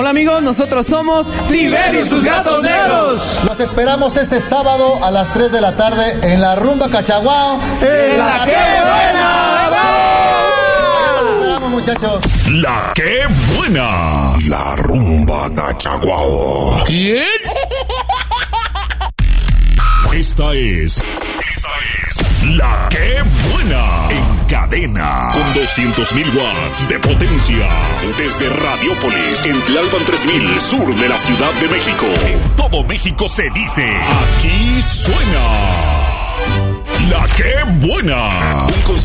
Hola amigos, nosotros somos Tiberio y sus gatos negros. Los esperamos este sábado a las 3 de la tarde en la Rumba Cachaguao. ¡En la que buena! Los esperamos, muchachos. La que buena. La Rumba Cachaguao. ¿Quién? Esta es La que buena en cadena con 200.000 watts de potencia desde Radiópolis en Tlalpan 3000 sur de la Ciudad de México. En todo México se dice aquí suena La que buena. Un